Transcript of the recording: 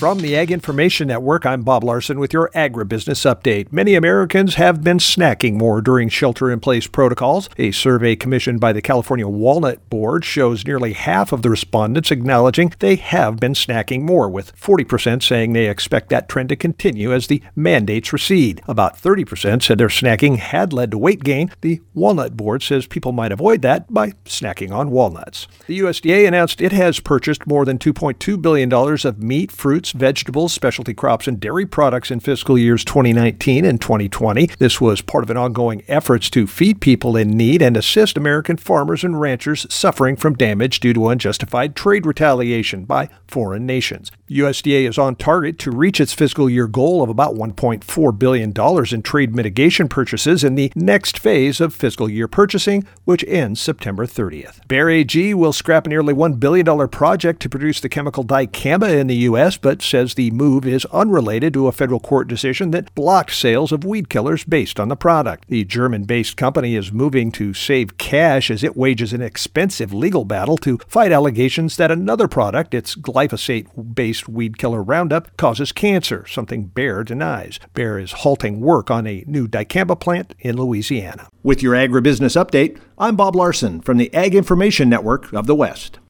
From the Ag Information Network, I'm Bob Larson with your agribusiness update. Many Americans have been snacking more during shelter-in-place protocols. A survey commissioned by the California Walnut Board shows nearly half of the respondents acknowledging they have been snacking more, with 40% saying they expect that trend to continue as the mandates recede. About 30% said their snacking had led to weight gain. The Walnut Board says people might avoid that by snacking on walnuts. The USDA announced it has purchased more than $2.2 billion of meat, fruits, vegetables, specialty crops, and dairy products in fiscal years 2019 and 2020. This was part of an ongoing efforts to feed people in need and assist American farmers and ranchers suffering from damage due to unjustified trade retaliation by foreign nations. USDA is on target to reach its fiscal year goal of about $1.4 billion in trade mitigation purchases in the next phase of fiscal year purchasing, which ends September 30th. Bayer AG will scrap a nearly $1 billion project to produce the chemical dicamba in the U.S., but says the move is unrelated to a federal court decision that blocked sales of weed killers based on the product. The German-based company is moving to save cash as it wages an expensive legal battle to fight allegations that another product, its glyphosate-based weed killer Roundup, causes cancer, something Bayer denies. Bayer is halting work on a new dicamba plant in Louisiana. With your agribusiness update, I'm Bob Larson from the Ag Information Network of the West.